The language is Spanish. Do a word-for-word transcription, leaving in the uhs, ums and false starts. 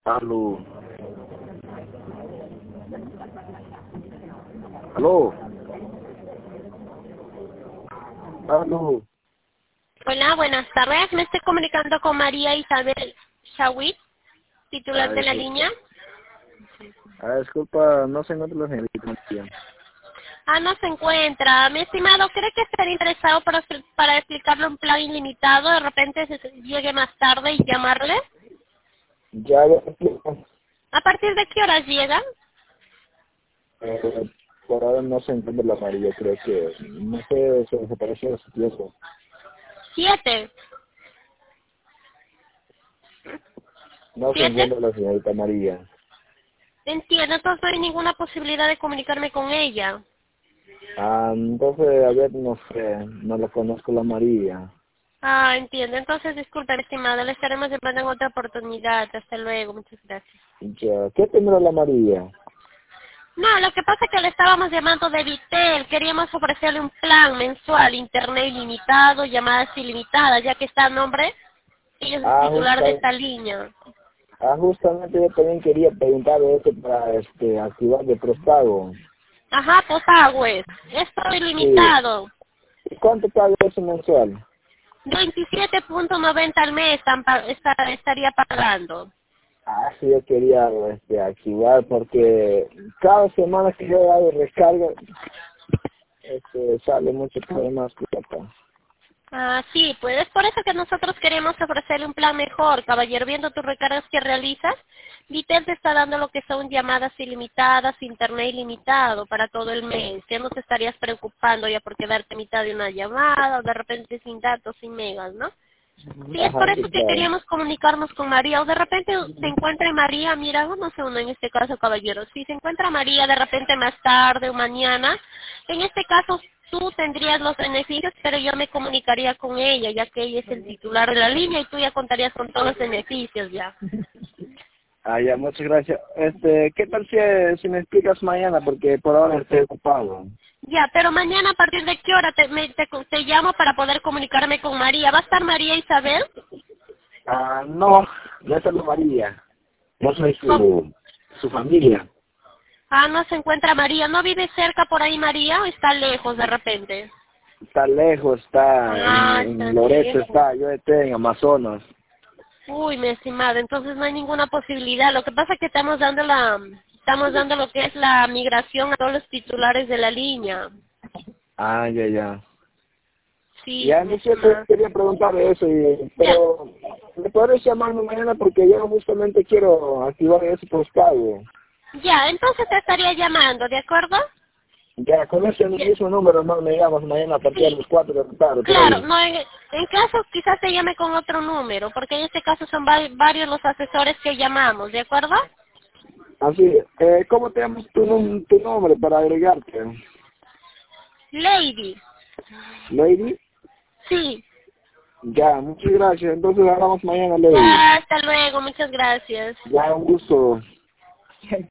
Aló. Aló. Aló. Hola, buenas tardes. Me estoy comunicando con María Isabel Shawit, Ah, titular de la disculpa. línea. Ah, disculpa, no se encuentra la señorita María. Ah, no se encuentra. Mi estimado, ¿cree que estaría interesado para, para explicarle un plan ilimitado? De repente se se- llegue más tarde y llamarle. Ya, ya te explico. ¿A partir de qué horas llega? Eh, por ahora no se encuentra la María, creo que, no sé, se desapareció de su tiempo. Siete. No se ¿Siete? encuentra la señorita María. Entiendo, entonces no hay ninguna posibilidad de comunicarme con ella. Ah, entonces, a ver, no sé, no la conozco la María. Ah, entiendo. Entonces, disculpe, mi estimado, le estaremos llamando en otra oportunidad. Hasta luego, muchas gracias. Ya, ¿qué tendrá la María? No, lo que pasa es que le estábamos llamando de Vitel. Queríamos ofrecerle un plan mensual, internet ilimitado, llamadas ilimitadas, ya que está a nombre, ella es el Ah, titular de justa, esta línea. ah, justamente yo también quería preguntar eso para este, activar de prepago. Ajá, pues agües. Es todo Sí. ilimitado. ¿Y cuánto paga eso mensual? veintisiete punto noventa al mes están pa- esta- estaría pagando. Ah, sí, yo quería este, activar porque cada semana que yo hago recarga, este, sale mucho problemas plata. Ah, sí, pues es por eso que nosotros queremos ofrecerle un plan mejor, caballero. Viendo tus recargas que realizas, Vitel te está dando lo que son llamadas ilimitadas, internet ilimitado para todo el mes. Ya no te estarías preocupando ya por quedarte a mitad de una llamada o de repente sin datos, sin megas, ¿no? Sí, es Ajá, por sí, eso que claro. queríamos comunicarnos con María. O de repente se encuentra María, mira, no sé uno en este caso, caballero. Si se encuentra María de repente más tarde o mañana, en este caso tú tendrías los beneficios, pero yo me comunicaría con ella, ya que ella es el titular de la línea y tú ya contarías con todos los beneficios ya. Ah, ya, muchas gracias. Este, ¿qué tal si, si me explicas mañana? Porque por ahora estoy ocupado. Ya, pero mañana a partir de qué hora te, me- te, te llamo para poder comunicarme con María. ¿Va a estar María Isabel? Ah, no, yo soy María. Yo soy ¿Cómo? su, su familia. Ah, no se encuentra María. ¿No vive cerca por ahí María o está lejos de repente? Está lejos, está en, Ah, está en Loreto, lejos. está, yo estoy en Amazonas. Uy, mi estimado, entonces no hay ninguna posibilidad. Lo que pasa es que estamos dando la, estamos dando lo que es la migración a todos los titulares de la línea. Ah, ya, ya. Sí, Ya, mi no sé, te estimado. quería preguntar eso, y, Ya, pero ¿me podrías llamarme mañana? Porque yo justamente quiero activar ese postpago. ya, entonces te estaría llamando, ¿de acuerdo? Ya, con ese Ya, mismo número, no me llamas mañana a partir de sí, las cuatro de la tarde, por claro, ahí. no, en, en caso quizás te llame con otro número, porque en este caso son va- varios los asesores que llamamos, ¿de acuerdo? Así, eh, ¿cómo te llamas tu, num- tu nombre para agregarte? Lady, ¿Lady? sí. Ya, muchas gracias. Entonces hablamos mañana, Lady. Ya, hasta luego, muchas gracias. Ya, un gusto.